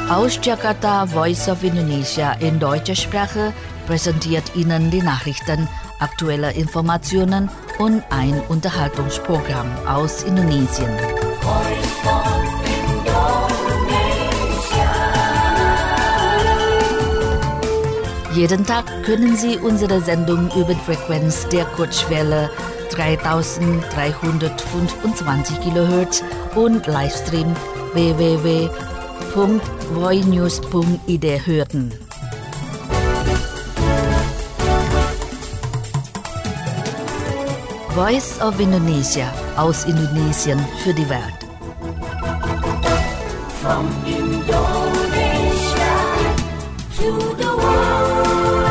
Aus Jakarta, Voice of Indonesia in deutscher Sprache präsentiert Ihnen die Nachrichten, aktuelle Informationen und ein Unterhaltungsprogramm aus Indonesien. Jeden Tag können Sie unsere Sendung über die Frequenz der Kurzwelle 3325 kHz und Livestream www.voinews.id hören. Voice of Indonesia aus Indonesien für die Welt. From Indonesia to the world.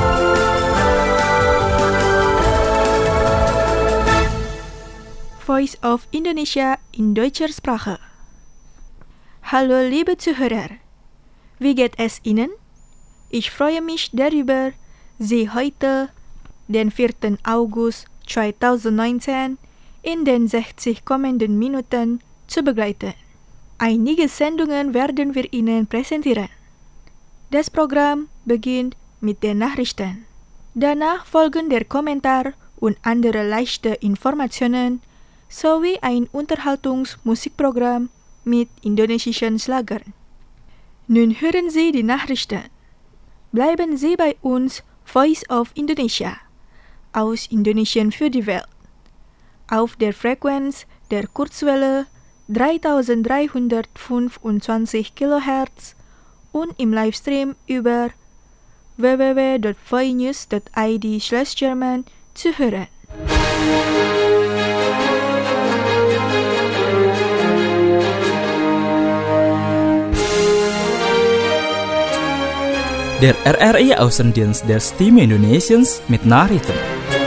Voice of Indonesia in deutscher Sprache. Hallo liebe Zuhörer, wie geht es Ihnen? Ich freue mich darüber, Sie heute, den 4. August 2019, in den 60 kommenden Minuten zu begleiten. Einige Sendungen werden wir Ihnen präsentieren. Das Programm beginnt mit den Nachrichten. Danach folgen der Kommentar und andere leichte Informationen sowie ein Unterhaltungsmusikprogramm mit indonesischen Schlagern. Nun hören Sie die Nachrichten. Bleiben Sie bei uns, Voice of Indonesia, aus Indonesien für die Welt, auf der Frequenz der Kurzwelle 3325 kHz und im Livestream über www.voinews.id/German zu hören. Der RRI-Außendienst der Stimme Indonesiens mit Nachrichten.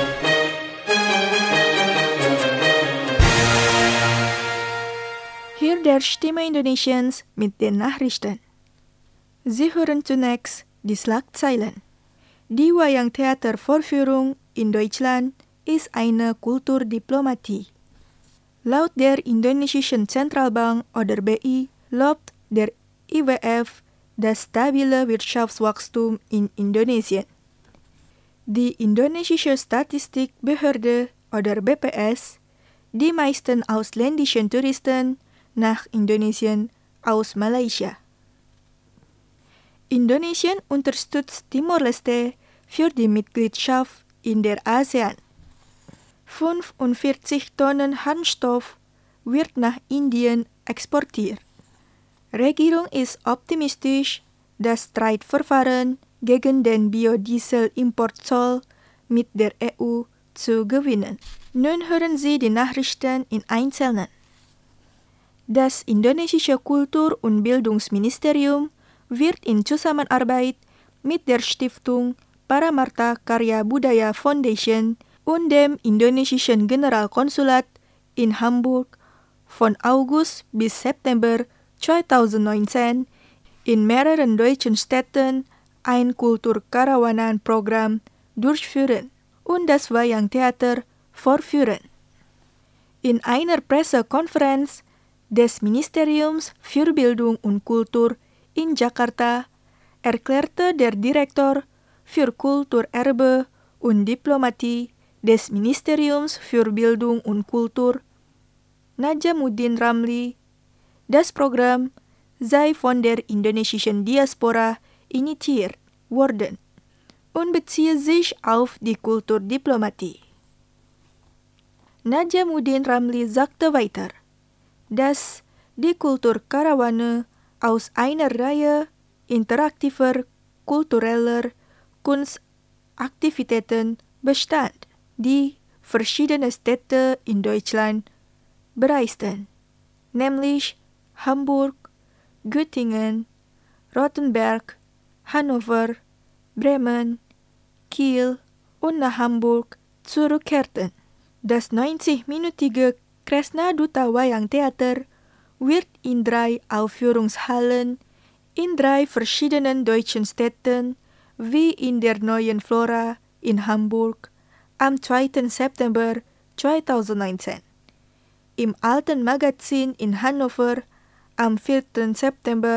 Hier der Stimme Indonesiens mit den Nachrichten. Sie hören zunächst die Schlagzeilen. Die Wayang-Theater-Vorführung in Deutschland ist eine Kulturdiplomatie. Laut der Indonesischen Zentralbank oder BI lobt der IWF das stabile Wirtschaftswachstum in Indonesien. Die indonesische Statistikbehörde oder BPS, die meisten ausländischen Touristen nach Indonesien aus Malaysia. Indonesien unterstützt Timor-Leste für die Mitgliedschaft in der ASEAN. 45 Tonnen Harnstoff wird nach Indien exportiert. Regierung ist optimistisch, das Streitverfahren gegen den Biodiesel-Importzoll mit der EU zu gewinnen. Nun hören Sie die Nachrichten in Einzelnen. Das indonesische Kultur- und Bildungsministerium wird in Zusammenarbeit mit der Stiftung Paramarta Karya Budaya Foundation und dem indonesischen Generalkonsulat in Hamburg von August bis September 2019 in mehreren deutschen Städten ein Kulturkarawanan-Programm durchführen und das Wayang-Theater vorführen. In einer Pressekonferenz des Ministeriums für Bildung und Kultur in Jakarta erklärte der Direktor für Kulturerbe und Diplomatie des Ministeriums für Bildung und Kultur, Najamuddin Ramli, das Programm sei von der indonesischen Diaspora initiiert worden und beziehe sich auf die Kulturdiplomatie. Najamuddin Ramli sagte weiter, dass die Kulturkarawane aus einer Reihe interaktiver kultureller Kunstaktivitäten bestand, die verschiedene Städte in Deutschland bereisten, nämlich Hamburg, Göttingen, Rottenberg, Hannover, Bremen, Kiel und nach Hamburg zurückkehrten. Das 90-minütige Kresna Duta Wayang Theater wird in 3 Aufführungshallen in 3 verschiedenen deutschen Städten wie in der Neuen Flora in Hamburg am 2. September 2019, im Alten Magazin in Hannover am 4. September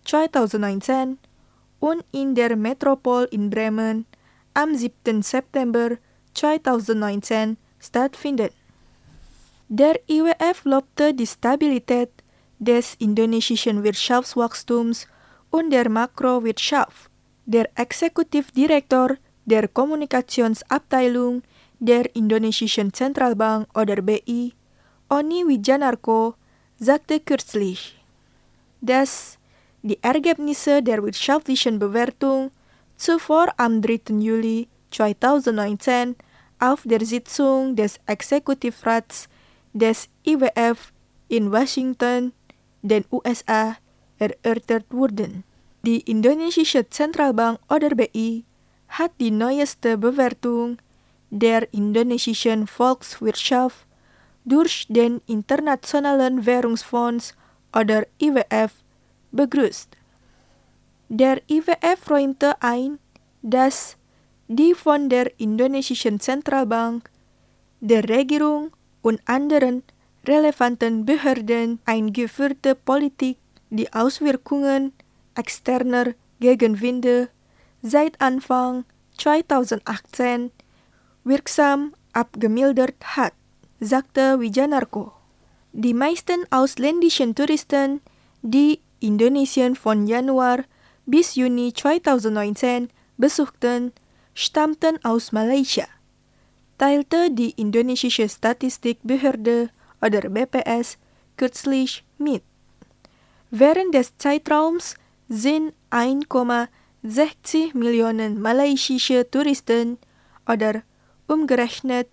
2019 und in der Metropol in Bremen am 7. September 2019 stattfinden. Der IWF lobte die Stabilität des indonesischen Wirtschaftswachstums und der Makrowirtschaft. Der Exekutivdirektor der Kommunikationsabteilung der Indonesischen Zentralbank oder BI, Oni Wijanarko, sagte kürzlich, dass die Ergebnisse der wirtschaftlichen Bewertung zuvor am 3. Juli 2019 auf der Sitzung des Exekutivrats des IWF in Washington, den USA, erörtert wurden. Die Indonesische Zentralbank oder BI hat die neueste Bewertung der indonesischen Volkswirtschaft durch den Internationalen Währungsfonds oder IWF begrüßt. Der IWF räumte ein, dass die von der Indonesischen Zentralbank, der Regierung und anderen relevanten Behörden eingeführte Politik die Auswirkungen externer Gegenwinde seit Anfang 2018 wirksam abgemildert hat, sagte Wijanarko. Die meisten ausländischen Touristen, die Indonesien von Januar bis Juni 2019 besuchten, stammten aus Malaysia, teilte die indonesische Statistikbehörde oder BPS kürzlich mit. Während des Zeitraums sind 1,60 Millionen malaysische Touristen oder umgerechnet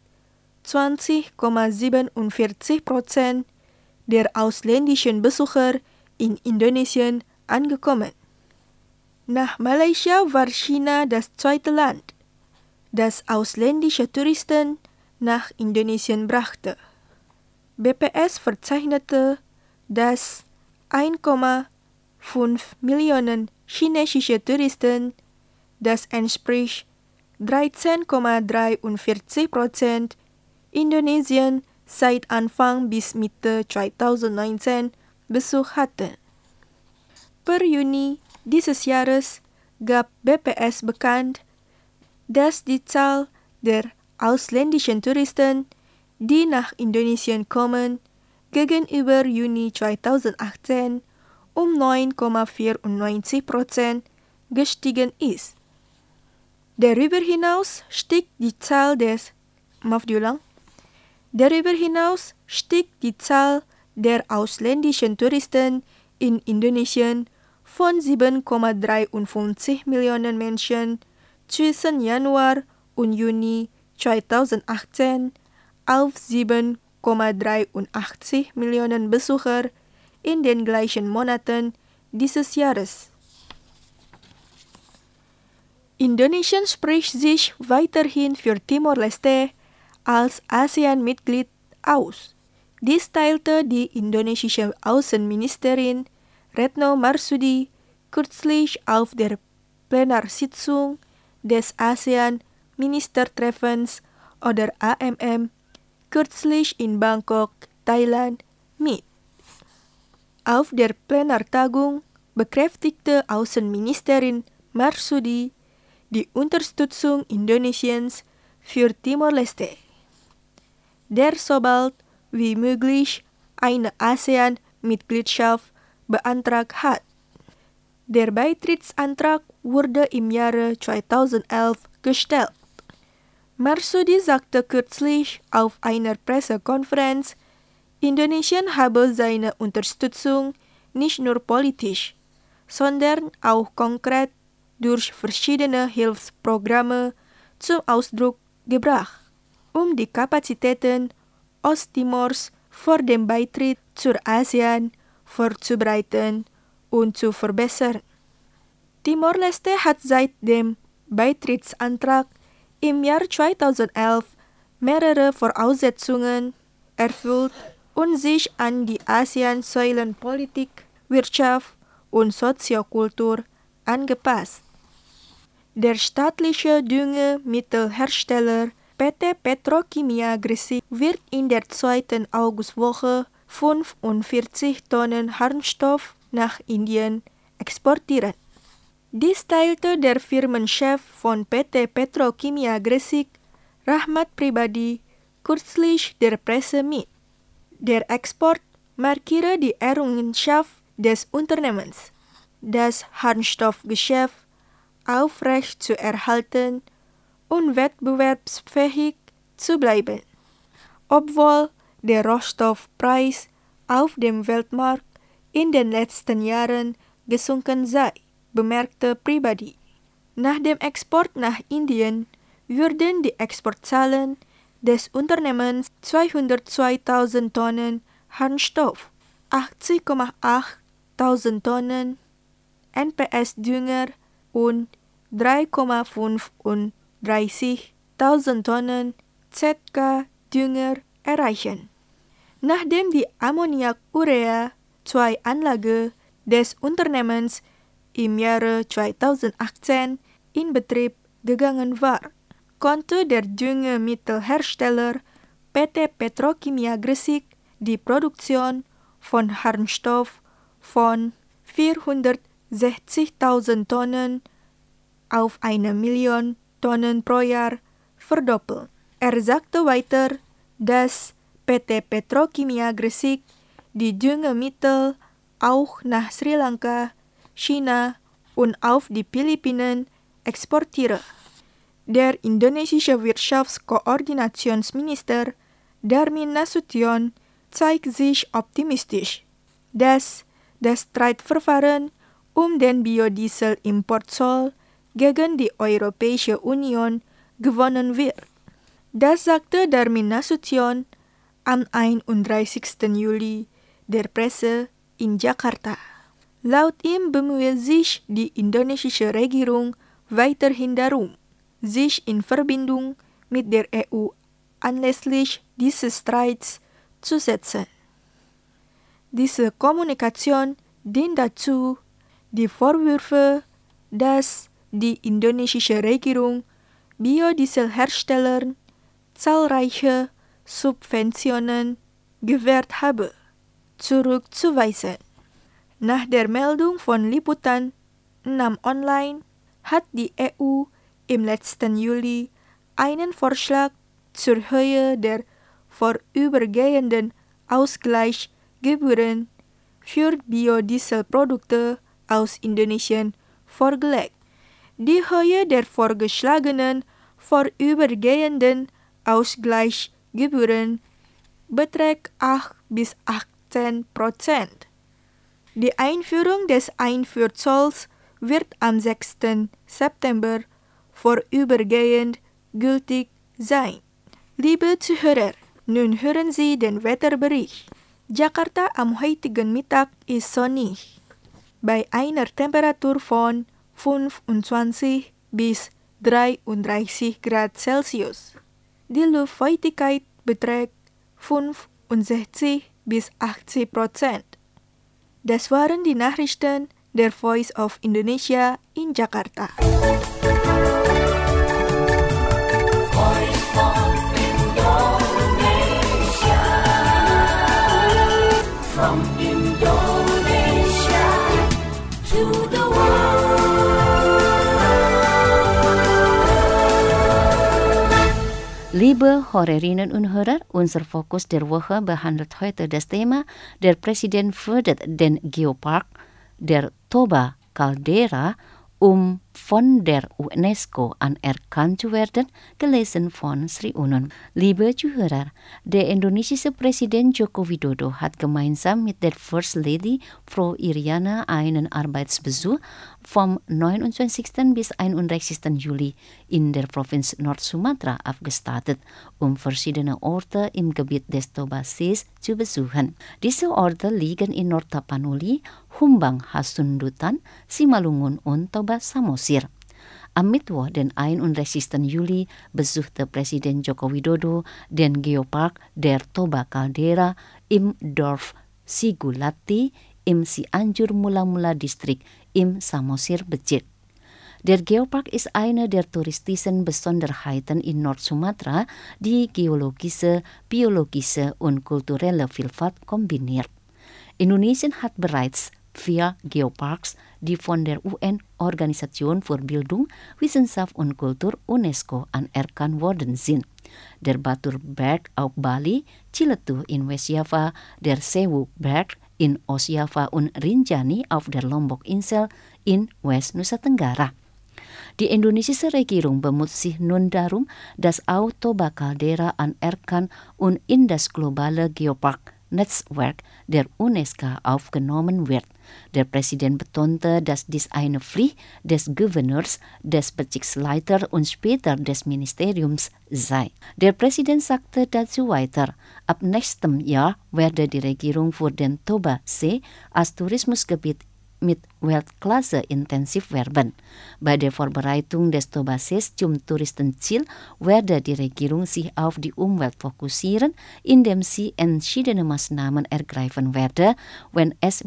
20,47% der ausländischen Besucher in Indonesien angekommen. Nach Malaysia war China das zweite Land, das ausländische Touristen nach Indonesien brachte. BPS verzeichnete, dass 1,5 Millionen chinesische Touristen, das entspricht 13,43% Indonesien seit Anfang bis Mitte 2019 Besuch hatten. Per Juni dieses Jahres gab BPS bekannt, dass die Zahl der ausländischen Touristen, die nach Indonesien kommen, gegenüber Juni 2018 um 9,94% gestiegen ist. Darüber hinaus stieg die Zahl der ausländischen Touristen in Indonesien von 7,53 Millionen Menschen zwischen Januar und Juni 2018 auf 7,83 Millionen Besucher in den gleichen Monaten dieses Jahres. Indonesien spricht sich weiterhin für Timor-Leste als ASEAN-Mitglied aus. Dies teilte die indonesische Außenministerin Retno Marsudi kürzlich auf der Plenarsitzung des ASEAN-Ministertreffens oder AMM kürzlich in Bangkok, Thailand, mit. Auf der Plenartagung bekräftigte Außenministerin Marsudi die Unterstützung Indonesiens für Timor-Leste, der sobald wie möglich eine ASEAN-Mitgliedschaft beantragt hat. Der Beitrittsantrag wurde im Jahre 2011 gestellt. Marsudi sagte kürzlich auf einer Pressekonferenz, Indonesien habe seine Unterstützung nicht nur politisch, sondern auch konkret durch verschiedene Hilfsprogramme zum Ausdruck gebracht, um die Kapazitäten Osttimors vor dem Beitritt zur ASEAN vorzubereiten und zu verbessern. Timor-Leste hat seit dem Beitrittsantrag im Jahr 2011 mehrere Voraussetzungen erfüllt und sich an die ASEAN-Säulen Politik, Wirtschaft und Soziokultur angepasst. Der staatliche Düngemittelhersteller PT Petrokimia Gresik wird in der 2. Augustwoche 45 Tonnen Harnstoff nach Indien exportieren. Dies teilte der Firmenchef von PT Petrokimia Gresik, Rahmat Pribadi, kürzlich der Presse mit. Der Export markiere die Errungenschaft des Unternehmens, das Harnstoffgeschäft aufrecht zu erhalten und wettbewerbsfähig zu bleiben. Obwohl der Rohstoffpreis auf dem Weltmarkt in den letzten Jahren gesunken sei, bemerkte Pribadi. Nach dem Export nach Indien würden die Exportzahlen des Unternehmens 202.000 Tonnen Harnstoff, 80,8.000 Tonnen NPS-Dünger und 3,35.000 Tonnen ZK-Dünger erreichen. Nachdem die Ammoniak-Urea-2-Anlage des Unternehmens im Jahre 2018 in Betrieb gegangen war, konnte der Düngemittelhersteller PT Petrokimia Gresik die Produktion von Harnstoff von 460.000 Tonnen auf 1 Million Tonnen pro Jahr verdoppeln. Er sagte weiter, dass PT Petrokimia Gresik die Düngemittel auch nach Sri Lanka, China und auf die Philippinen exportiere. Der indonesische Wirtschaftskoordinationsminister Darmin Nasution zeigt sich optimistisch, dass das Streitverfahren um den Biodiesel-Importzoll gegen die Europäische Union gewonnen wird. Das sagte Darmin Nasution am 31. Juli der Presse in Jakarta. Laut ihm bemühe sich die indonesische Regierung weiterhin darum, sich in Verbindung mit der EU anlässlich dieses Streits zu setzen. Diese Kommunikation dient dazu, die Vorwürfe, dass die indonesische Regierung Biodieselherstellern zahlreiche Subventionen gewährt habe, zurückzuweisen. Nach der Meldung von Liputan 6 Online hat die EU im letzten Juli einen Vorschlag zur Höhe der vorübergehenden Ausgleichsgebühren für Biodieselprodukte aus Indonesien vorgelegt. Die Höhe der vorgeschlagenen vorübergehenden Ausgleichsgebühren beträgt 8-18%. Die Einführung des Einfuhrzolls wird am 6. September vorübergehend gültig sein. Liebe Zuhörer, nun hören Sie den Wetterbericht. Jakarta am heutigen Mittag ist sonnig, bei einer Temperatur von 25 bis 33 Grad Celsius. Die Luftfeuchtigkeit beträgt 65 bis 80%. Das waren die Nachrichten der Voice of Indonesia in Jakarta. Voice of Indonesia, from Indonesia to the world. Liebe Hörerinnen und Hörer, unser Fokus der Woche behandelt heute das Thema: Der Präsident fördert den Geopark der Toba Caldera, um von der UNESCO anerkannt zu werden, gelesen von Sri Unun. Liebe Zuhörer, der indonesische Präsident Joko Widodo hat gemeinsam mit der First Lady Frau Iriana einen Arbeitsbesuch vom 29. bis 31. Juli in der Provinz Nord-Sumatra abgestattet, um verschiedene Orte im Gebiet des Toba-Sees zu besuchen. Diese Orte liegen in Nord-Tapanuli, Humbang Hasundutan, Simalungun und Toba Samosir. Am Mittwoch, den 31. Juli, besuchte Präsident Joko Widodo den Geopark der Toba Caldera im Dorf Sigulati im Cianjur Mula-Mula Distrikt im Samosir-Bezirk. Der Geopark ist eine der touristischen Besonderheiten in Nord-Sumatra, die geologische, biologische und kulturelle Vielfalt kombiniert. Indonesien hat bereits via Geoparks, die von der UN-Organisation für Bildung, Wissenschaft und Kultur UNESCO anerkannt worden sind. Der Baturberg auf Bali, Ciletuh in Westjava, der Sewu-Berg in Ostjava und Rinjani auf der Lombok-Insel in West Nusa Tenggara. Die indonesische Regierung bemüht sich nun darum, dass auch Toba Caldera anerkannt und in das globale Geopark-Netzwerk der UNESCO aufgenommen wird. Der Präsident betonte, dass dies eine Pflicht des Gouverneurs, des Bezirksleiters und später des Ministeriums sei. Der Präsident sagte dazu weiter, ab nächstem Jahr werde die Regierung für den Toba-See als Tourismusgebiet mit Weltklasse intensiv werben. Bei der Vorbereitung des Toba-Sees zum Touristenziel werde die Regierung sich auf die Umwelt fokussieren, indem sie entschiedene Maßnahmen ergreifen werde, wenn es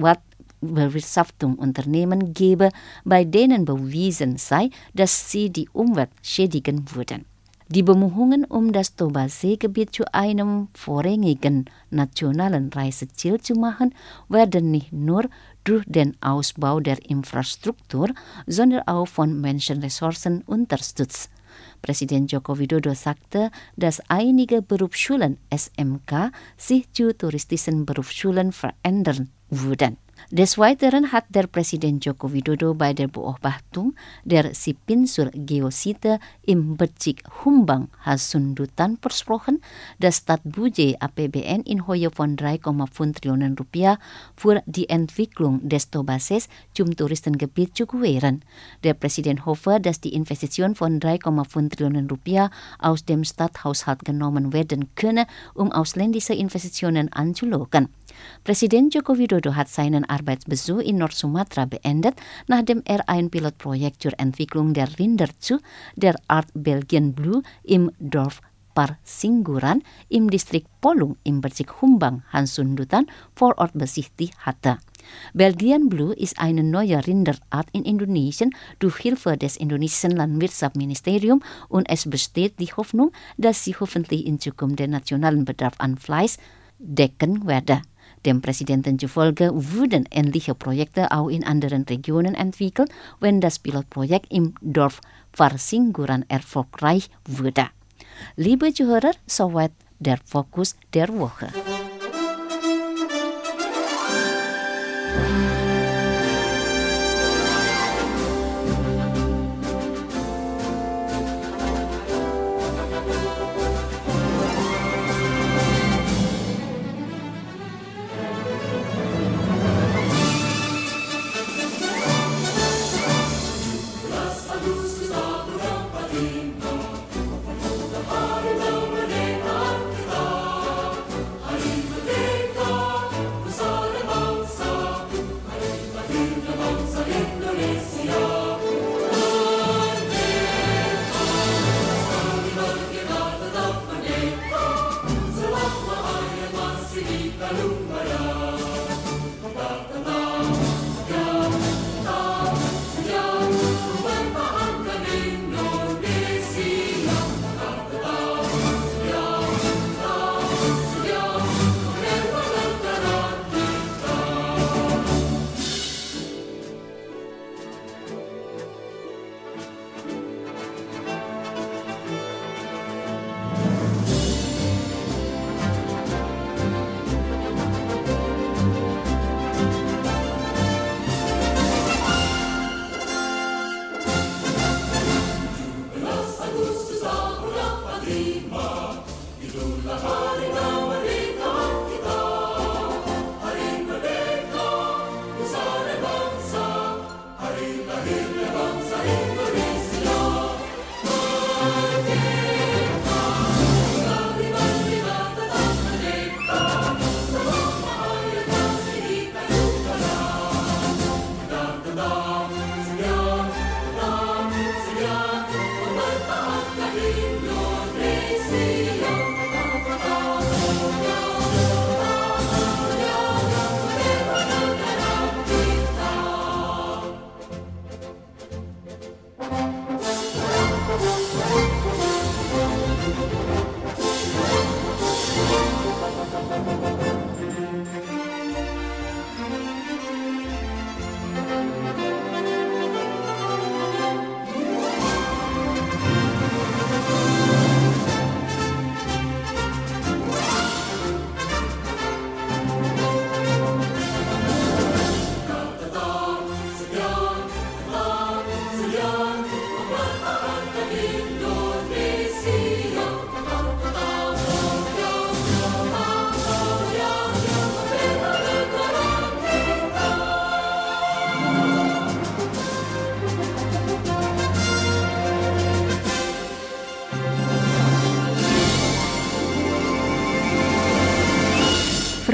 Bewirtschaftungsunternehmen gebe, bei denen bewiesen sei, dass sie die Umwelt schädigen würden. Die Bemühungen, das Toba-Seegebiet zu einem vorrangigen nationalen Reiseziel zu machen, werden nicht nur durch den Ausbau der Infrastruktur, sondern auch von Menschenressourcen unterstützt. Präsident Joko Widodo sagte, dass einige Berufsschulen SMK sich zu touristischen Berufsschulen verändern würden. Des Weiteren hat der Präsident Joko Widodo bei der Beobachtung der Sipinsur Geosite im Bezirk Humbang Hasundutan versprochen, das Stadtbudget APBN in Höhe von 3,5 Trillionen Rupiah für die Entwicklung des Toba-Sees zum Touristengebiet zu gewähren. Der Präsident hoffe, dass die Investition von 3,5 Trillionen Rupiah aus dem Stadthaushalt genommen werden könne, ausländische Investitionen anzulocken. Präsident Joko Widodo hat seinen Arbeitsbesuch in Nord-Sumatra beendet, nachdem er ein Pilotprojekt zur Entwicklung der Rinderzucht der Art Belgian Blue im Dorf Parsingguran im Distrikt Polung im Bezirk Humbang Hasundutan vor Ort besichtigt hatte. Belgian Blue ist eine neue Rinderart in Indonesien durch Hilfe des indonesischen Landwirtschaftsministeriums und es besteht die Hoffnung, dass sie hoffentlich in Zukunft den nationalen Bedarf an Fleisch decken werde. Dem Präsidenten zufolge würden ähnliche Projekte auch in anderen Regionen entwickelt, wenn das Pilotprojekt im Dorf Parsingguran erfolgreich würde. Liebe Zuhörer, soweit der Fokus der Woche.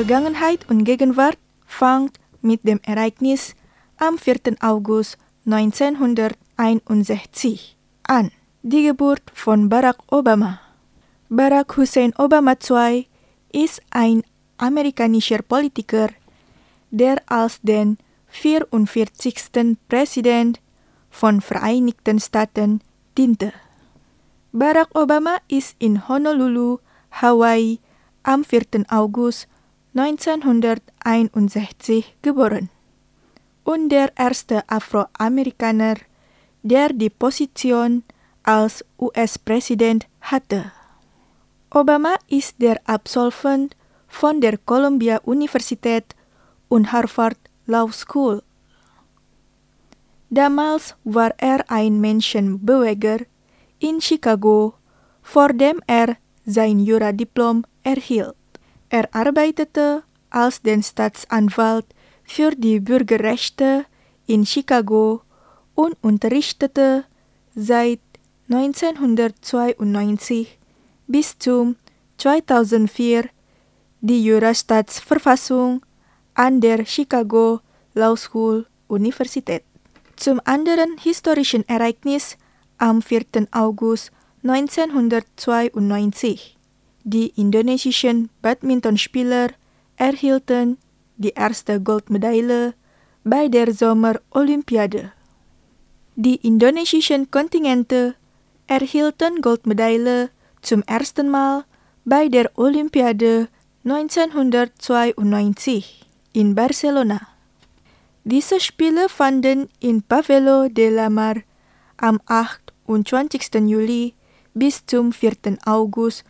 Vergangenheit und Gegenwart fängt mit dem Ereignis am 4. August 1961 an, die Geburt von Barack Obama. Barack Hussein Obama II ist ein amerikanischer Politiker, der als den 44. Präsident von Vereinigten Staaten diente. Barack Obama ist in Honolulu, Hawaii am 4. August 1961 geboren und der erste Afroamerikaner, der die Position als US-Präsident hatte. Obama ist der Absolvent von der Columbia-Universität und Harvard Law School. Damals war er ein Menschenbeweger in Chicago, vor dem er sein Juradiplom erhielt. Er arbeitete als den Staatsanwalt für die Bürgerrechte in Chicago und unterrichtete seit 1992 bis zum 2004 die Jurastaatsverfassung an der Chicago Law School Universität. Zum anderen historischen Ereignis am 4. August 1992. Die indonesischen Badmintonspieler erhielten die erste Goldmedaille bei der Sommerolympiade. Die indonesischen Kontingente erhielten Goldmedaille zum ersten Mal bei der Olympiade 1992 in Barcelona. Diese Spiele fanden in Pavelló de la Mar am 28. Juli bis zum 4. August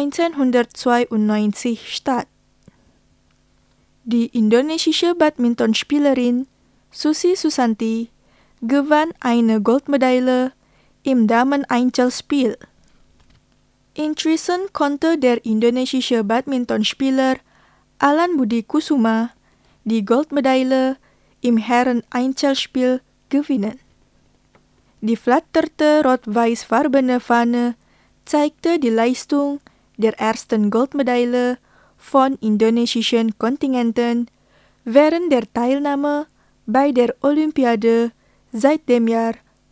1992 statt. Die indonesische Badmintonspielerin Susi Susanti gewann eine Goldmedaille im Damen-Einzelspiel. Inzwischen konnte der indonesische Badmintonspieler Alan Budi Kusuma die Goldmedaille im Herren-Einzelspiel gewinnen. Die flatterte rot-weiß-farbene Fahne zeigte die Leistung der ersten Goldmedaille von indonesischen Kontingenten während der Teilnahme bei der Olympiade seit dem Jahr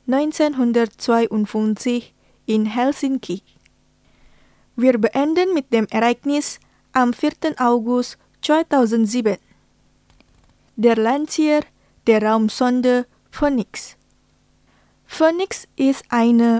1952 in Helsinki. Wir beenden mit dem Ereignis am 4. August 2007. Der Lancier der Raumsonde Phoenix. Phoenix ist eine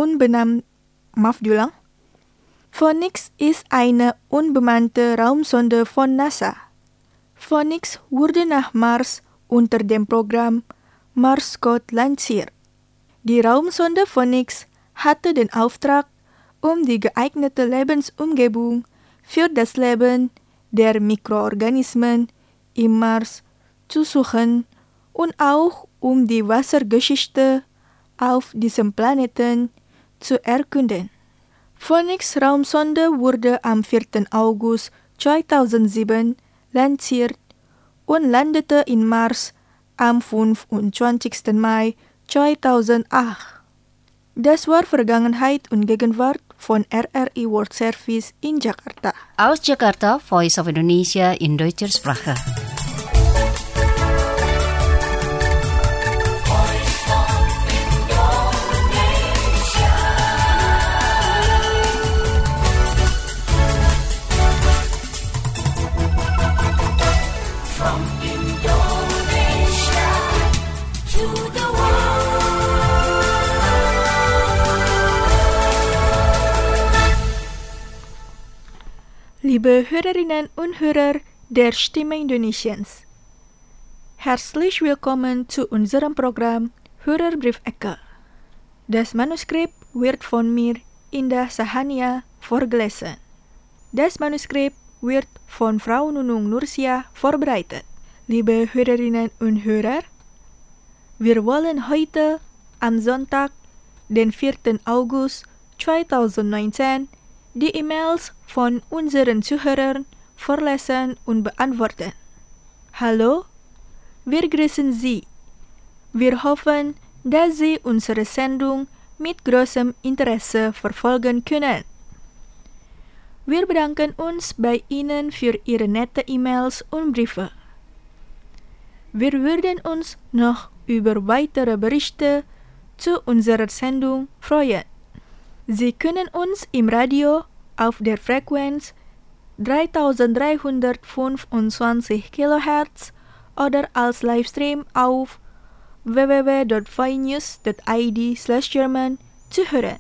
unbemannte Raumsonde von NASA. Phoenix wurde nach Mars unter dem Programm Mars Code lanciert. Die Raumsonde Phoenix hatte den Auftrag, die geeignete Lebensumgebung für das Leben der Mikroorganismen im Mars zu suchen und auch die Wassergeschichte auf diesem Planeten zu erkunden. Phoenix Raumsonde wurde am 4. August 2007 lanciert und landete in Mars am 25. Mai 2008. Das war Vergangenheit und Gegenwart von RRI World Service in Jakarta. Aus Jakarta, Voice of Indonesia in deutscher Sprache. Liebe Hörerinnen und Hörer der Stimme Indonesiens, herzlich willkommen zu unserem Programm Hörerbriefecke. Das Manuskript wird von mir, Indah Sahania, vorgelesen. Das Manuskript wird von Frau Nunung Nursia vorbereitet. Liebe Hörerinnen und Hörer, wir wollen heute am Sonntag, den 4. August 2019, die E-Mails von unseren Zuhörern vorlesen und beantworten. Hallo, wir grüßen Sie. Wir hoffen, dass Sie unsere Sendung mit großem Interesse verfolgen können. Wir bedanken uns bei Ihnen für Ihre nette E-Mails und Briefe. Wir würden uns noch über weitere Berichte zu unserer Sendung freuen. Sie können uns im Radio auf der Frequenz 3325 kHz oder als Livestream auf www.voinews.id/German zu hören.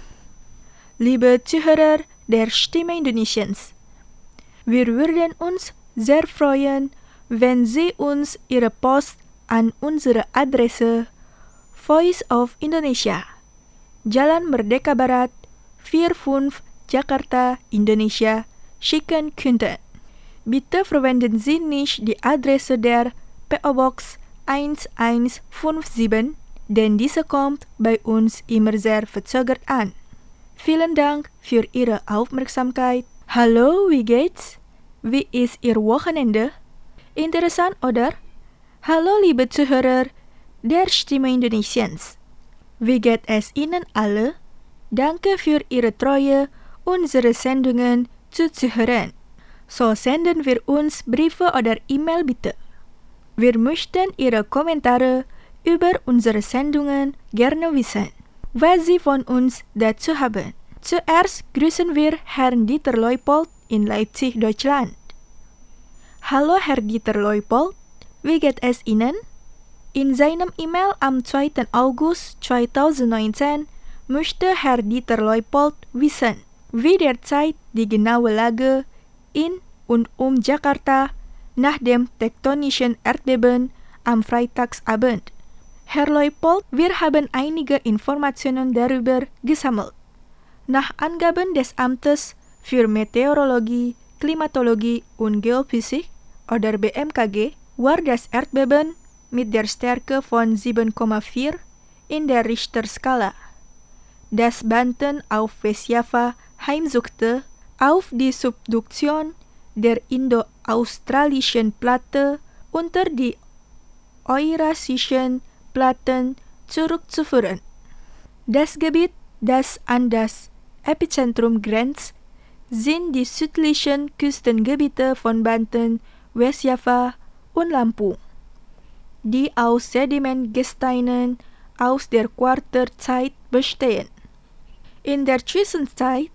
Liebe Zuhörer der Stimme Indonesiens, wir würden uns sehr freuen, wenn Sie uns Ihre Post an unsere Adresse Voice of Indonesia, Jalan Merdeka Barat, 45 Jakarta, Indonesia, schicken könnten. Bitte verwenden Sie nicht die Adresse der PO Box 1157, denn diese kommt bei uns immer sehr verzögert an. Vielen Dank für Ihre Aufmerksamkeit. Hallo, wie geht's? Wie ist Ihr Wochenende? Interessant, oder? Hallo, liebe Zuhörer der Stimme Indonesiens. Wie geht es Ihnen alle? Danke für Ihre Treue, unsere Sendungen zuzuhören. So senden wir uns Briefe oder E-Mail bitte. Wir möchten Ihre Kommentare über unsere Sendungen gerne wissen, was Sie von uns dazu haben. Zuerst grüßen wir Herrn Dieter Leupold in Leipzig, Deutschland. Hallo Herr Dieter Leupold, wie geht es Ihnen? In seinem E-Mail am 2. August 2019 möchte Herr Dieter Leupold wissen, wie derzeit die genaue Lage in und um Jakarta nach dem tektonischen Erdbeben am Freitagsabend. Herr Leupold, wir haben einige Informationen darüber gesammelt. Nach Angaben des Amtes für Meteorologie, Klimatologie und Geophysik oder BMKG war das Erdbeben mit der Stärke von 7,4 in der Richterskala, das Banten auf Westjava heimsuchte, auf die Subduktion der indo-australischen Platte unter die eurasischen Platten zurückzuführen. Das Gebiet, das an das Epizentrum grenzt, sind die südlichen Küstengebiete von Banten, Westjava und Lampung, die aus Sedimentgesteinen aus der Quarterzeit bestehen. In der Zwischenzeit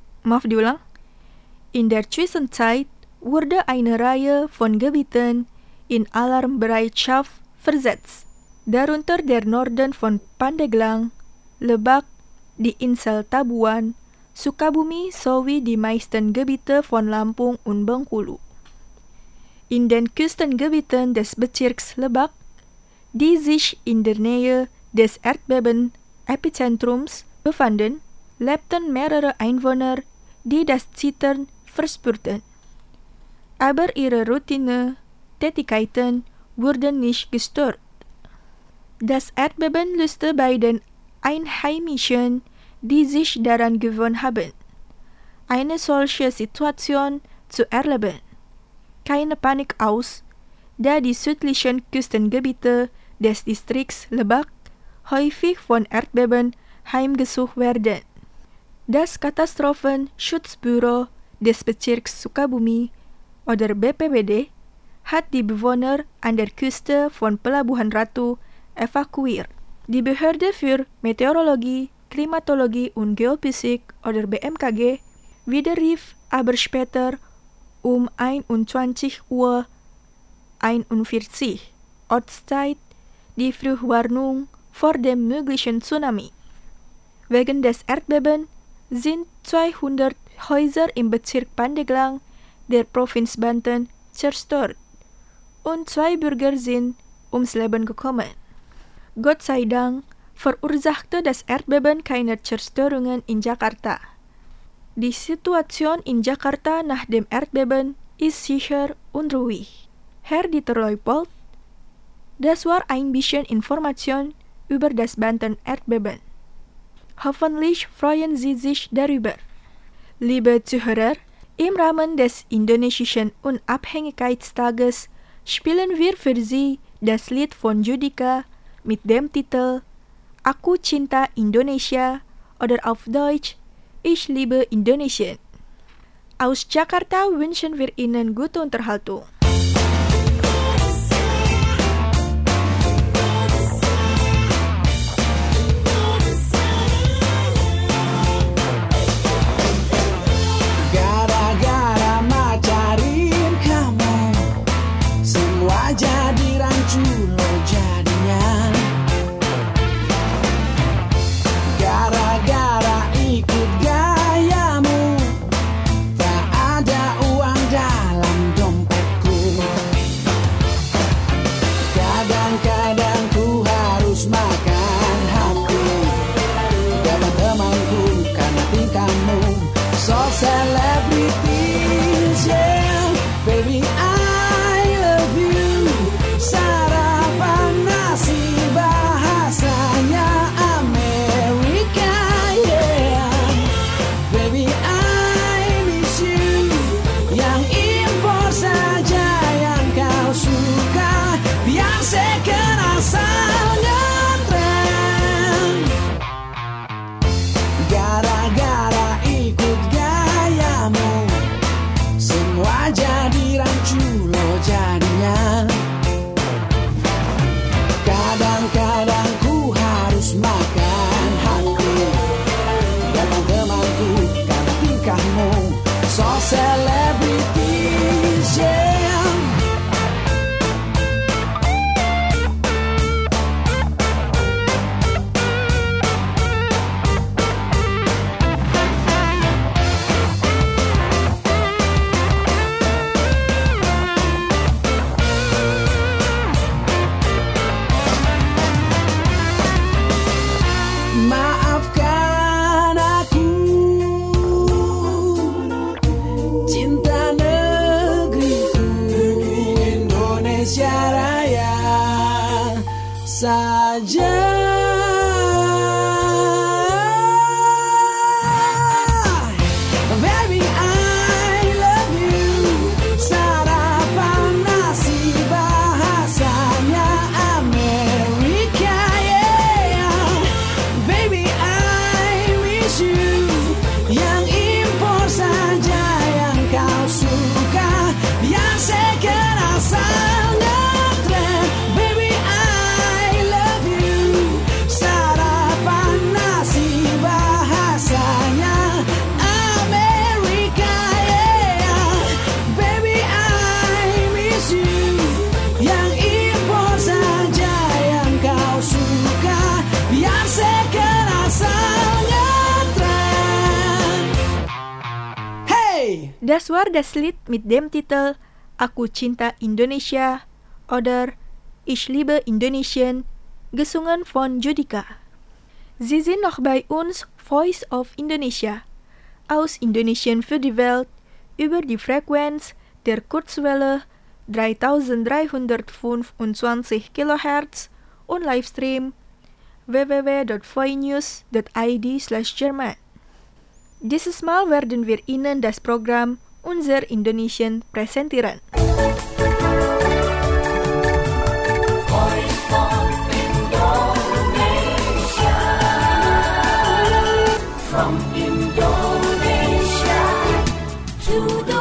wurde eine Reihe von Gebieten in Alarmbereitschaft versetzt, darunter der Norden von Pandeglang, Lebak, die Insel Tabuan, Sukabumi sowie die meisten Gebiete von Lampung und Bengkulu. In den Küstengebieten des Bezirks Lebak, die sich in der Nähe des Erdbeben-Epizentrums befanden, lebten mehrere Einwohner, die das Zittern verspürten. Aber ihre Routine-Tätigkeiten wurden nicht gestört. Das Erdbeben löste bei den Einheimischen, die sich daran gewöhnt haben, eine solche Situation zu erleben, keine Panik aus, da die südlichen Küstengebiete des Distrikts Lebak häufig von Erdbeben heimgesucht werden. Das Katastrophenschutzbüro des Bezirks Sukabumi oder BPBD hat die Bewohner an der Küste von Pelabuhan Ratu evakuiert. Die Behörde für Meteorologie, Klimatologie und Geophysik oder BMKG widerrief aber später um 21:41 Uhr Ortszeit die Frühwarnung vor dem möglichen Tsunami. Wegen des Erdbebens sind 200 Häuser im Bezirk Pandeglang der Provinz Banten zerstört und 2 Bürger sind ums Leben gekommen. Gott sei Dank verursachte das Erdbeben keine Zerstörungen in Jakarta. Die Situation in Jakarta nach dem Erdbeben ist sicher und ruhig. Herr Dieter Leupold, das war ein bisschen Information über das Banten-Erdbeben. Hoffentlich freuen Sie sich darüber. Liebe Zuhörer, im Rahmen des indonesischen Unabhängigkeitstages spielen wir für Sie das Lied von Judika mit dem Titel Aku Cinta Indonesia oder auf Deutsch Ich liebe Indonesien. Aus Jakarta wünschen wir Ihnen gute Unterhaltung. Gara-gara macarin kamu, semua jadi rancu lo jadinya. Gara-gara ikut gayamu, tak ada uang dalam dompetku. Kadang-kadang ku harus makan hati teman-temanku karena tingkahmu so celebrities, yeah. Baby, I love you. Sarapan nasi bahasanya Amerika, yeah. Baby, I miss you. Yang impor saja yang kau suka, biar second asal ngetren. Gara-gara ikut gayamu, semua jadi rancu lo jadinya. Kadang-kadang ku harus makan hati teman-temanku karena tingkahmu so celebrities, yeah. Maafkan aku, cinta negeriku, Indonesia Raya saja. Baby, I love you. Sarapan nasi bahasanya Amerika, yeah. Baby, I miss you. Yang impor saja yang kau suka, biar second asal ngetren. Baby, I love you. Sarapan nasi bahasanya Amerika, yeah. Baby, I miss you. Yang impor saja yang kau suka, biar second asal ngetren. Hey! Das war das Lied mit dem Titel Aku Cinta Indonesia oder Ich liebe Indonesien, gesungen von Judika. Sie sind noch bei uns Voice of Indonesia, aus Indonesien für die Welt, über die Frequenz der Kurzwelle 3325 kHz und Livestream www.voinews.id/German. Dieses Mal werden wir Ihnen das Programm Unser Indonesien präsentieren. Voice of Indonesia, from Indonesia to the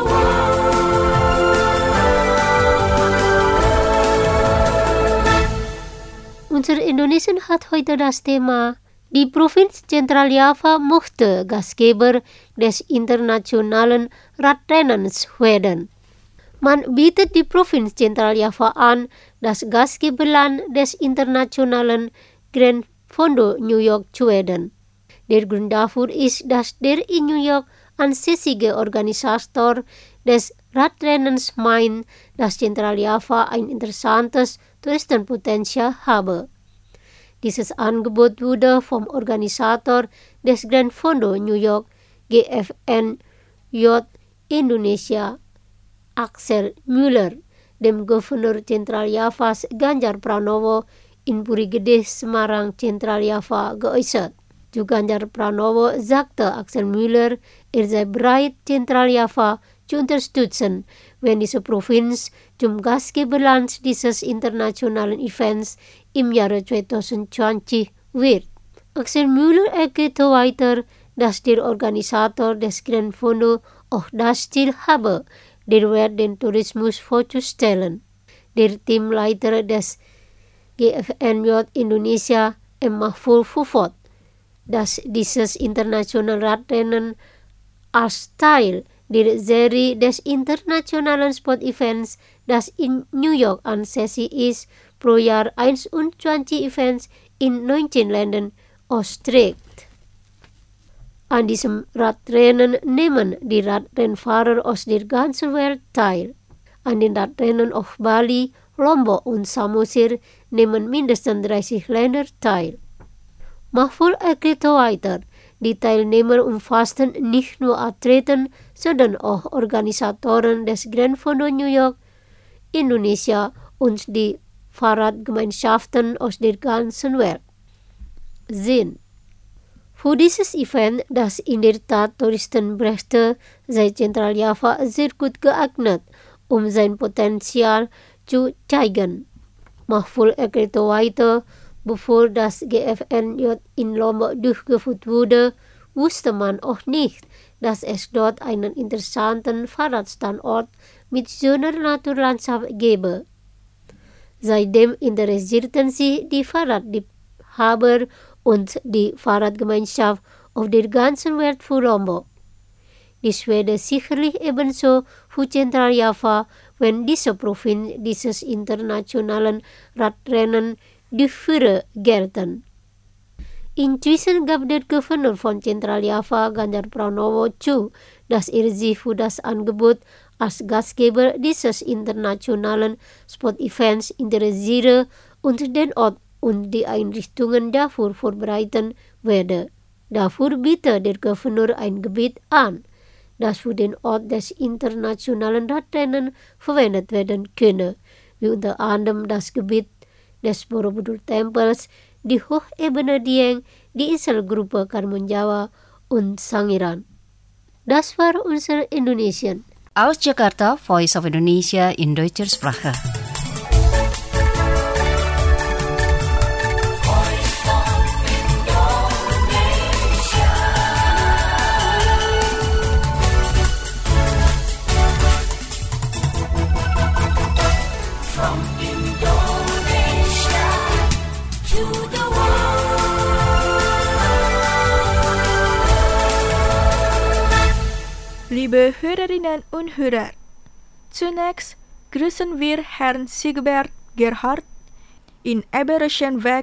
world. Unser Indonesien hat heute das Thema Die Provinz Zentraljava möchte Gastgeber des internationalen Radrennens werden. Man bietet die Provinz Zentraljava an, das Gastgeberland des internationalen Grand Fondo New York zu werden. Der Grund dafür ist, dass der in New York ansässige Organisator des Radrennens meint, dass Zentraljava ein interessantes Touristenpotenzial habe. Dieses Angebot wurde vom Organisator des Grand Fondo New York GFNJ Indonesia, Axel Müller, dem Gouverneur Zentraljavas Ganjar Pranowo in Puri Gede, Semarang, Zentraljava geäußert. Zu Ganjar Pranowo sagte Axel Müller, er sei bereit, Zentraljava zu unterstützen, wenn diese Provinz zum Gastgeberland dieses internationalen Events im Jahre 2020 wird. Axel Müller erklärte weiter, dass der Organisator des Grandfondo auch das Ziel habe, der Wert den Tourismus vorzustellen. Der Teamleiter des GFNJ Indonesia, M. Mahful Fufot, dass dieses internationale Radrennen als Teil der Serie des internationalen Sport-Events, das in New York ansässig ist, pro Jahr 21 Events in 19 Ländern austrägt. An diesem Radrennen nehmen die Radrennfahrer aus der ganzen Welt teil. An den Radrennen auf Bali, Lombok und Samosir nehmen mindestens 30 Länder teil. Mahful erklärte weiter, die Teilnehmer umfassten nicht nur Athleten, sondern auch Organisatoren des Grandfondo New York, Indonesia und die Fahrradgemeinschaften aus der ganzen Welt sind. Für dieses Event, das in der Tat Touristen brächte, sei Zentraljava sehr gut geeignet, um sein Potenzial zu zeigen. Mahful erklärte weiter, bevor das GFNJ in Lombok durchgeführt wurde, wusste man auch nicht, dass es dort einen interessanten Fahrradstandort mit schöner Naturlandschaft gäbe. Seitdem interessierten sich die Fahrradliebhaber und die Fahrradgemeinschaft auf der ganzen Welt für Lombok. Dies wäre sicherlich ebenso für Zentraljava, wenn diese Provinz dieses internationalen Radrennen durchführen gelten. Inzwischen gab der Gouverneur von Zentraljava, Ganjar Pranowo, zu, dass er sich für das Angebot als Gastgeber dieses internationalen Sport-Events interessiere und den Ort und die Einrichtungen dafür vorbereiten werde. Dafür bietet der Gouverneur ein Gebiet an, das für den Ort des internationalen Radrennen verwendet werden könne, wie unter anderem das Gebiet des Borobudur-Tempels, die Hochebene Dieng, die Inselgruppe Karimun Jawa und Sangiran. Das war unser Indonesien. Aus Jakarta, Voice of Indonesia in deutscher Sprache. Liebe Hörerinnen und Hörer, zunächst grüßen wir Herrn Sigbert Gerhard in Ebereschenweg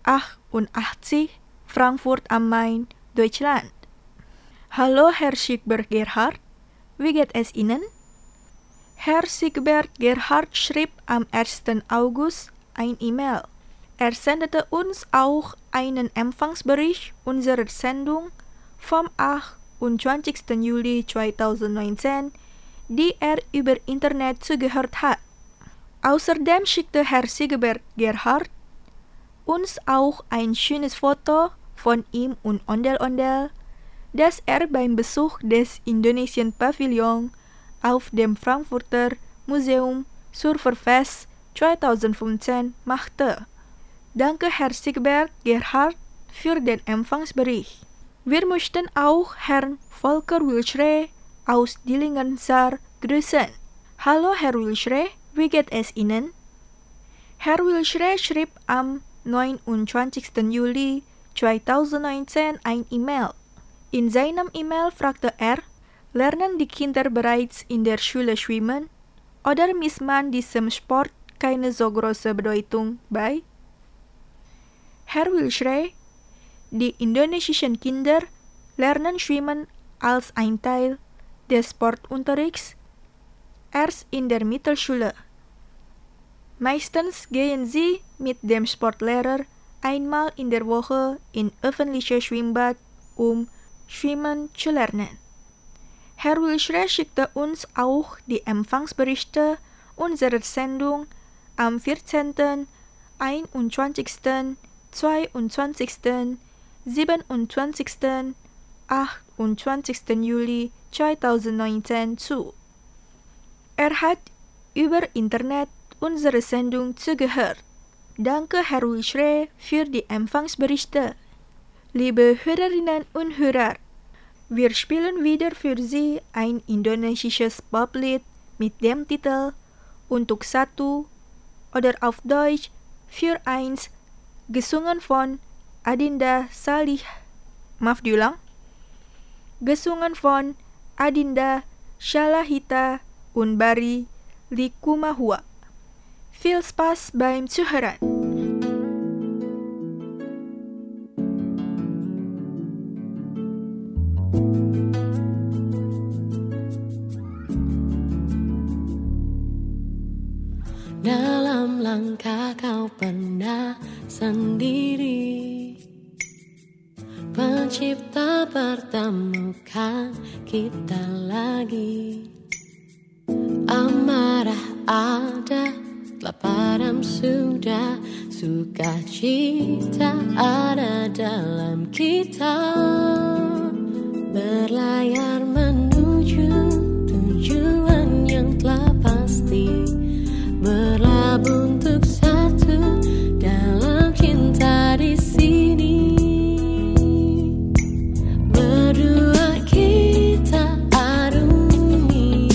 88, Frankfurt am Main, Deutschland. Hallo Herr Sigbert Gerhard, wie geht es Ihnen? Herr Sigbert Gerhard schrieb am 1. August ein E-Mail. Er sendete uns auch einen Empfangsbericht unserer Sendung vom 28. Juli 2019, die er über Internet zugehört hat. Außerdem schickte Herr Sigbert Gerhard uns auch ein schönes Foto von ihm und Ondel-Ondel, das er beim Besuch des Indonesien Pavillon auf dem Frankfurter Museum Surferfest 2015 machte. Danke Herr Sigbert Gerhard für den Empfangsbericht. Wir möchten auch Herrn Volker Wilschre aus Dillingen-Saar grüßen. Hallo Herr Wilschre, wie geht es Ihnen? Herr Wilschre schrieb am 29. Juli 2019 ein E-Mail. In seinem E-Mail fragte er, lernen die Kinder bereits in der Schule schwimmen oder misst man diesem Sport keine so große Bedeutung bei? Herr Wilschre, die indonesischen Kinder lernen Schwimmen als ein Teil des Sportunterrichts erst in der Mittelschule. Meistens gehen sie mit dem Sportlehrer einmal in der Woche in öffentliche Schwimmbad, um Schwimmen zu lernen. Herr Wilschre schickte uns auch die Empfangsberichte unserer Sendung am 14., 21., 22., 27., 28. Juli 2019 zu. Er hat über Internet unsere Sendung zugehört. Danke Herr Wilschre für die Empfangsberichte. Liebe Hörerinnen und Hörer, Wir spielen wieder für Sie ein indonesisches Poplied mit dem Titel Untuk Satu oder auf Deutsch für eins, gesungen von Adinda Shalahita und Barry Likumahua. Viel Spaß beim Zuhören. Dalam langkah kau pernah sendiri, Pencipta pertemukan kita lagi. Amarah ada, kelaparan sudah, sukacita ada dalam kita. Berlayar menuju tujuan yang telah pasti, berlabuh untuk satu dalam cinta di sini. Berdua kita arungi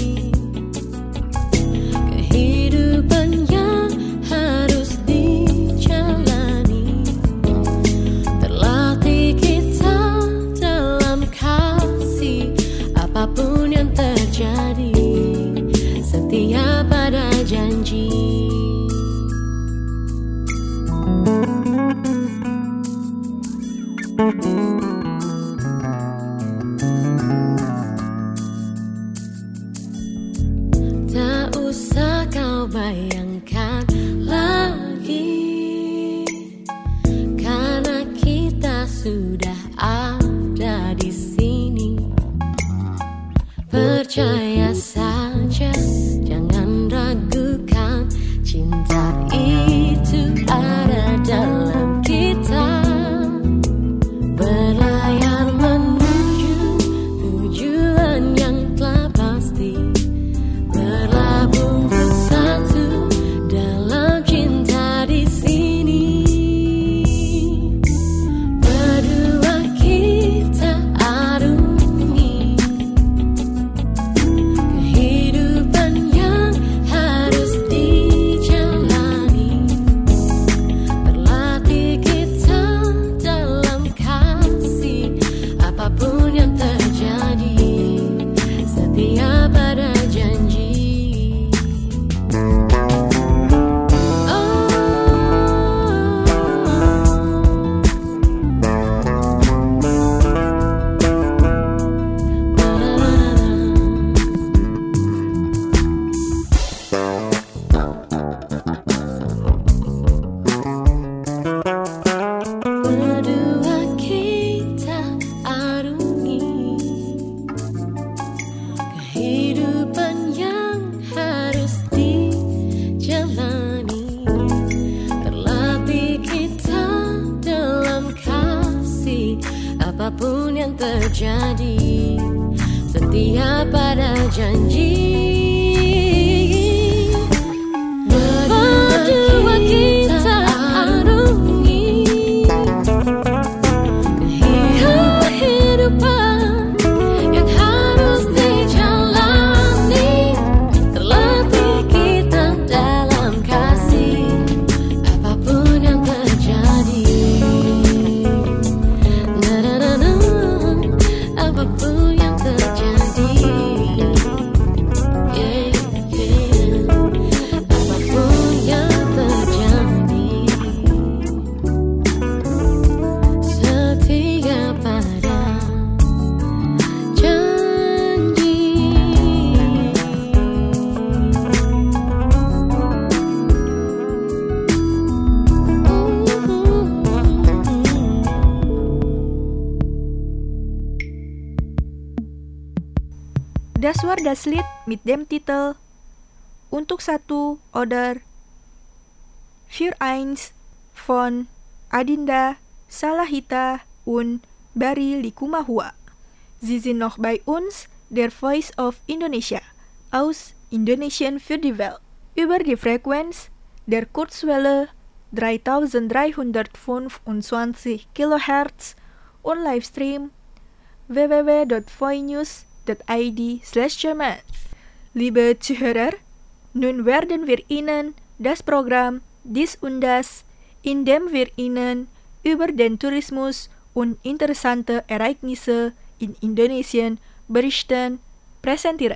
kehidupan yang harus dijalani. Terlatih kita dalam kasih, apapun yang terjadi, setia pada janji. Tak usah kau bayangkan lagi, karena kita sudah ada di sini. Percaya saja, jangan ragukan, cinta itu ada dalam kita. Berlayar menuju tujuan yang telah pasti, berlabuh bersatu dalam cinta di sini. Berdua kita arungi kehidupan yang harus dijalani. Berlatih kita dalam kasih, apapun yang terjadi, setia pada janji. Berdua kita arungi kehidupan yang harus dijalani. Terlatih kita dalam kasih, apapun yang terjadi, setia pada janji. Berdua kita arungi kehidupan yang harus dijalani. Terlatih kita dalam kasih, apapun yang terjadi. Na-na-na-na, apapun yang terjadi. Yeah, yeah. Apapun yang terjadi, setia pada janji. Das war das Lied mit dem Titel Untuk Satu oder für eins von Adinda Shalahita und Barry Likumahua. Sie sind noch bei uns, der Voice of Indonesia, aus Indonesien für die Welt, über die Frequenz der Kurzwelle 3325 kHz und Livestream www.voinews.id/German. Liebe Zuhörer, nun werden wir Ihnen das Programm Dies und Das, in dem wir Ihnen über den Tourismus und interessante Ereignisse in Indonesien berichten, präsentieren.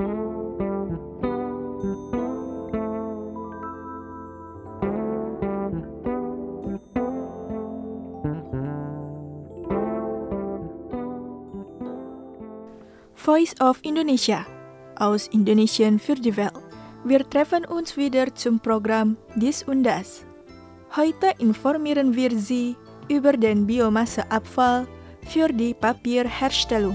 Voice of Indonesia, aus Indonesien für die Welt. Wir treffen uns wieder zum Programm Dies und Das. Heute informieren wir Sie über den Biomasseabfall für die Papierherstellung.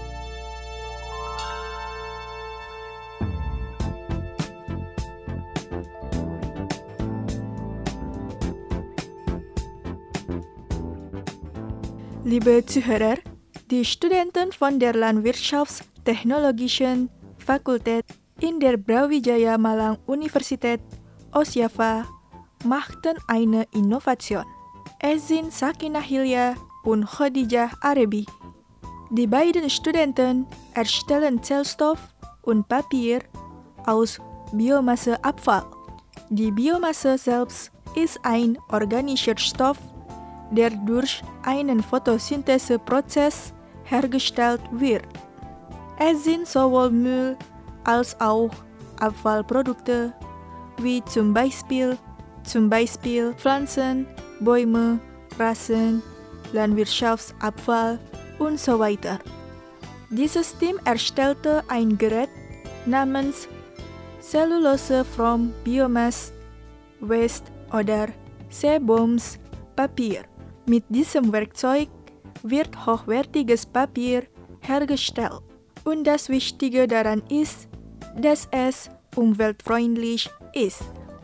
Liebe Zuhörer, die Studenten von der Landwirtschaftstechnologischen Fakultät in der Brawijaya Malang Universität Osjava machten eine Innovation. Es sind Sakinah Hilya und Khadijah Arebi. Die beiden Studenten erstellen Zellstoff und Papier aus Biomasseabfall. Die Biomasse selbst ist ein organischer Stoff, der durch einen Photosyntheseprozess hergestellt wird. Es sind sowohl Müll als auch Abfallprodukte, wie zum Beispiel Pflanzen, Bäume, Rasen, Landwirtschaftsabfall und so weiter. Dieses Team erstellte ein Gerät namens Cellulose from Biomass Waste oder CBOMS Papier. Mit diesem Werkzeug wird hochwertiges Papier hergestellt. Und das Wichtige daran ist, dass es umweltfreundlich ist.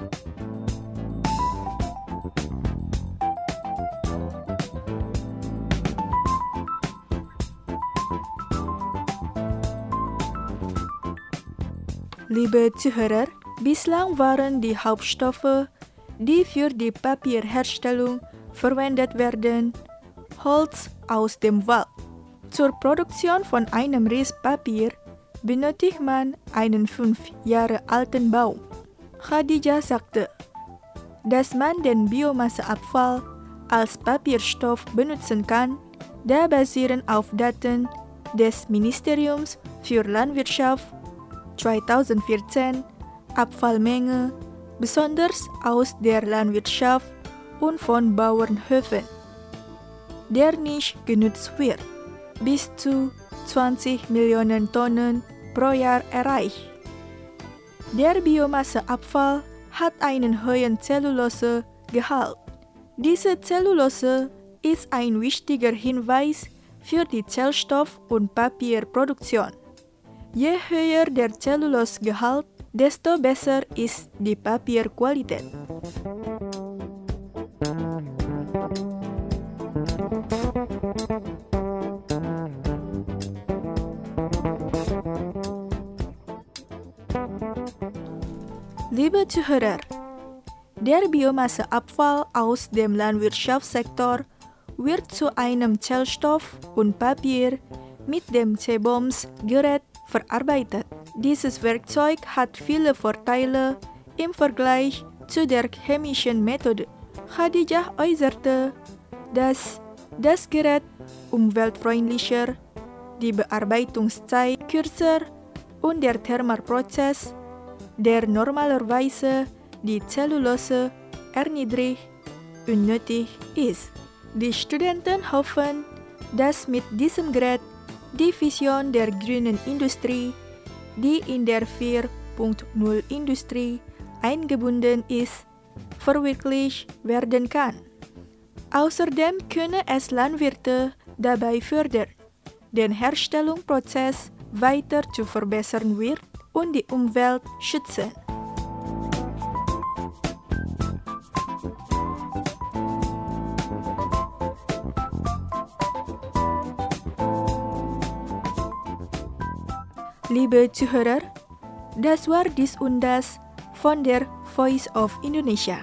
Liebe Zuhörer, bislang waren die Hauptstoffe, die für die Papierherstellung verwendet werden, Holz aus dem Wald. Zur Produktion von einem Risspapier benötigt man einen 5 Jahre alten Baum. Khadijah sagte, dass man den Biomasseabfall als Papierstoff benutzen kann, da basierend auf Daten des Ministeriums für Landwirtschaft 2014 Abfallmenge, besonders aus der Landwirtschaft und von Bauernhöfen, der nicht genutzt wird, bis zu 20 Millionen Tonnen pro Jahr erreicht. Der Biomasseabfall hat einen hohen Zellulosegehalt. Diese Zellulose ist ein wichtiger Hinweis für die Zellstoff- und Papierproduktion. Je höher der Zellulosegehalt, desto besser ist die Papierqualität. Liebe Zuhörer, der Biomasseabfall aus dem Landwirtschaftssektor wird zu einem Zellstoff und Papier mit dem CBOMS-Gerät verarbeitet. Dieses Werkzeug hat viele Vorteile im Vergleich zu der chemischen Methode. Khadijah äußerte, dass das Gerät umweltfreundlicher, die Bearbeitungszeit kürzer und der Thermalprozess, der normalerweise die Zellulose erniedrigt, unnötig ist. Die Studenten hoffen, dass mit diesem Gerät die Vision der grünen Industrie, die in der 4.0-Industrie eingebunden ist, verwirklicht werden kann. Außerdem könne es Landwirte dabei fördern, den Herstellungsprozess weiter zu verbessern wird und die Umwelt schützen. Liebe Zuhörer, das war Dies und Das von der Voice of Indonesia.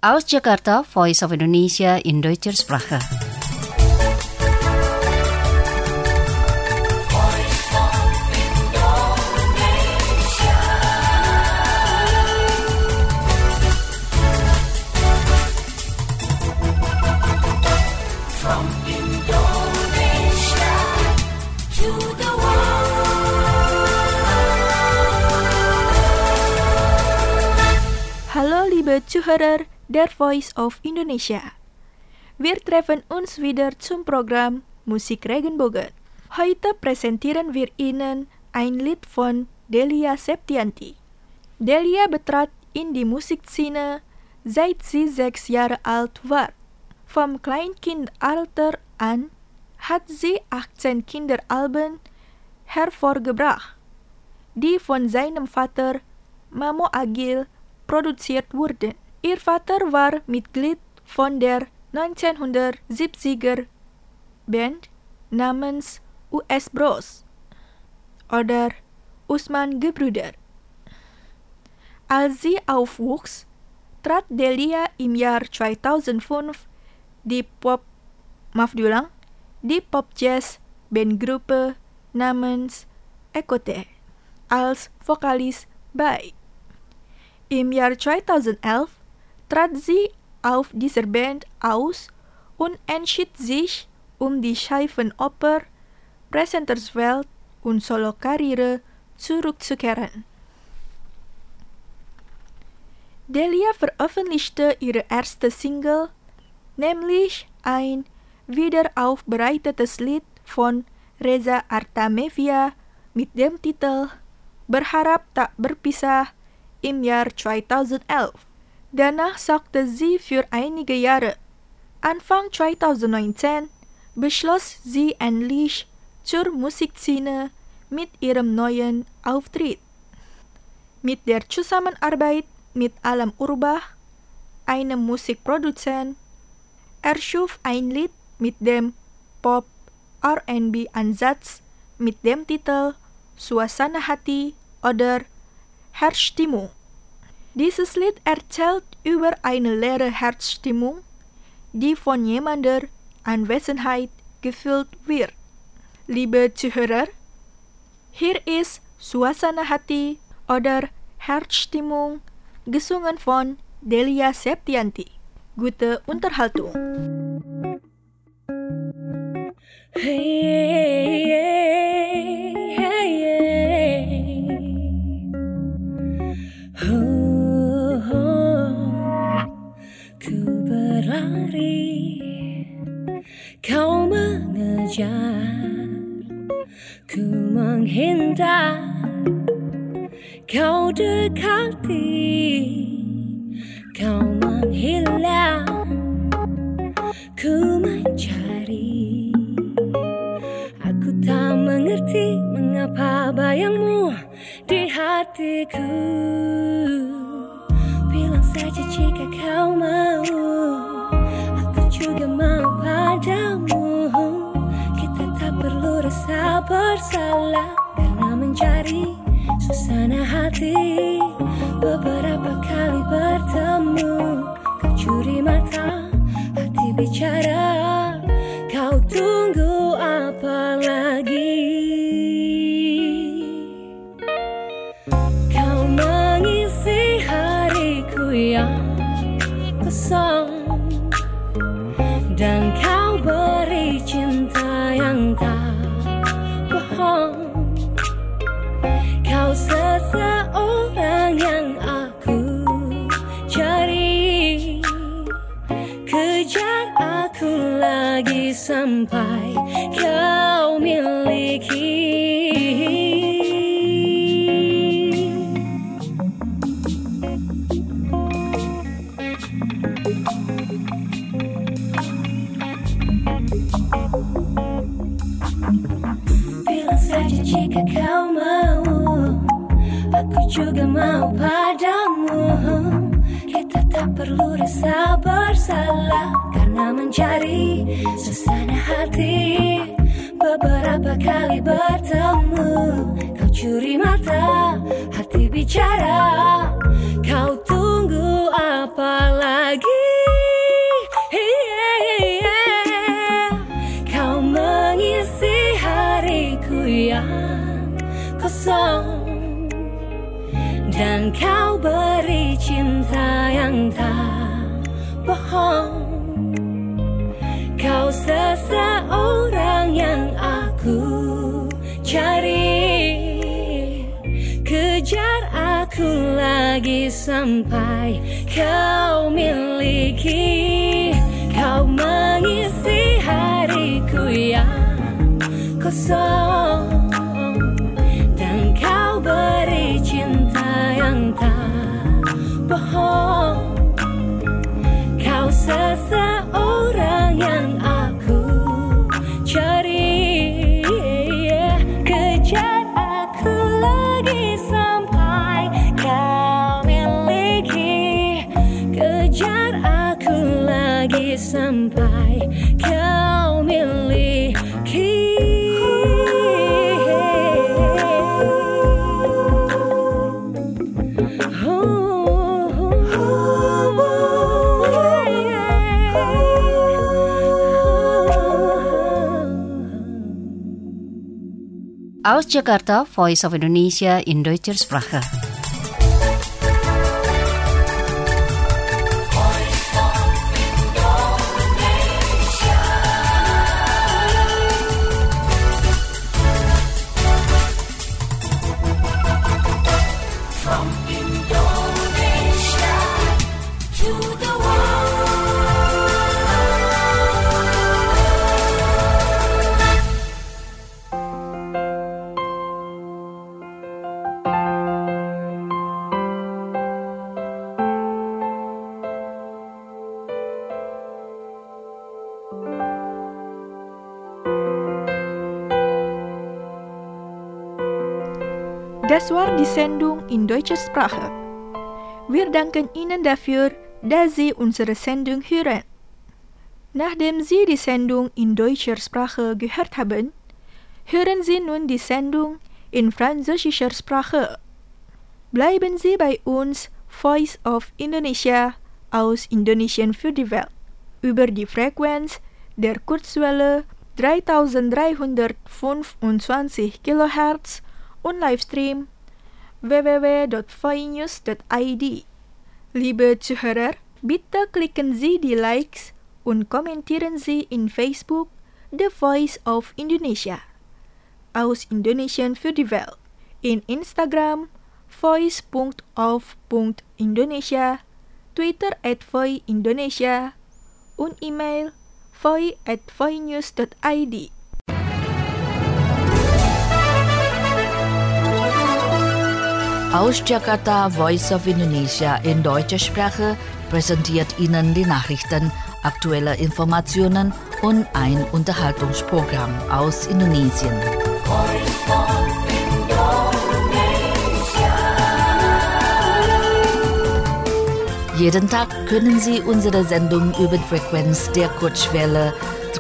Aus Jakarta, Voice of Indonesia in Deutscher Sprache. Hallo liebe Zuhörer der Voice of Indonesia. Wir treffen uns wieder zum Programm Musik Regenbogen. Heute präsentieren wir Ihnen ein Lied von Delia Septianti. Delia betrat in die Musikszene, seit sie 6 Jahre alt war. Vom Kleinkindalter an hat sie 18 Kinderalben hervorgebracht, die von seinem Vater Mamo Agil produziert wurden. Ihr Vater war Mitglied von der 1970er Band namens US Bros oder Usman Gebrüder. Als sie aufwuchs, trat Delia im Jahr 2005 die Pop-Jazz-Bandgruppe namens Ekote als Vokalis bei. Im Jahr 2011 trat sie auf dieser Band aus und entschied sich, die Seifenoper, Präsenterswelt und Solokarriere zurückzukehren. Delia veröffentlichte ihre erste Single, nämlich ein wiederaufbereitetes Lied von Reza Artamevia mit dem Titel Berharap Tak Berpisah im Jahr 2011. Danach sagte sie für einige Jahre. Anfang 2019 beschloss sie endlich zur Musikszene mit ihrem neuen Auftritt. Mit der Zusammenarbeit mit Alam Urbah, einem Musikproduzent, erschuf ein Lied mit dem Pop-R&B-Ansatz mit dem Titel Suasana Hati oder Herzstimmung. Dieses Lied erzählt über eine leere Herzstimmung, die von jemandem Anwesenheit gefüllt wird. Liebe Zuhörer, hier ist Suasana Hati oder Herzstimmung, gesungen von Delia Septianti. Gute Unterhaltung. Ku berlari, kau mengejar, ku menghindar, kau dekati, kau menghilang, ku mencari. Aku tak mengerti mengapa bayangmu di hatiku. Bilang saja jika kau mau, aku juga mau padamu. Kita tak perlu rasa bersalah karena mencari suasana hati. Beberapa kali bertemu, kau curi mata, hati bicara. Kau tunggu apa lagi? Kau mengisi hariku yang kosong, dan kau beri cinta yang tak bohong. Kau seseorang yang aku cari, kejar aku lagi sampai kau miliki. Bilang saja jika kau mau, aku juga mau padamu. Kita tak perlu rasa bersalah karena mencari suasana hati. Beberapa kali bertemu, kau curi mata, hati bicara. Kau tunggu apa lagi? hariku yang kosong, dan kau beri cinta yang tak bohong. Kau seseorang yang aku cari, kejar aku lagi sampai kau miliki. Kau mengisi hariku yang kosong, dan kau beri cinta yang tak bohong. Kau seseorang yang aku cari, kejar aku lagi sampai kau miliki. Kejar aku lagi sampai kau miliki. Aus Jakarta, Voice of Indonesia in Deutscher Sprache. Das war die Sendung in deutscher Sprache. Wir danken Ihnen dafür, dass Sie unsere Sendung hören. Nachdem Sie die Sendung in deutscher Sprache gehört haben, hören Sie nun die Sendung in französischer Sprache. Bleiben Sie bei uns, Voice of Indonesia aus Indonesien für die Welt, über die Frequenz der Kurzwelle 3325 kHz und Livestream www.voinews.id. Liebe Zuhörer, bitte klicken Sie die Likes und kommentieren Sie in Facebook The Voice of Indonesia aus Indonesien für die Welt, in Instagram voice.of.indonesia, Twitter @voindonesia und E-Mail voi@voinews.id. Aus Jakarta, Voice of Indonesia in deutscher Sprache präsentiert Ihnen die Nachrichten, aktuelle Informationen und ein Unterhaltungsprogramm aus Indonesien. Jeden Tag können Sie unsere Sendung über die Frequenz der Kurzwelle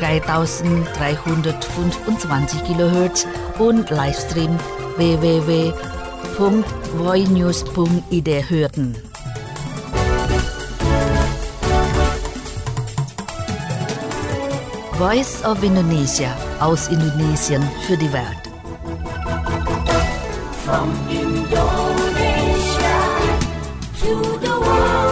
3325 kHz und Livestream www.voinews.id hören. Voice of Indonesia aus Indonesien für die Welt. From Indonesia to the world.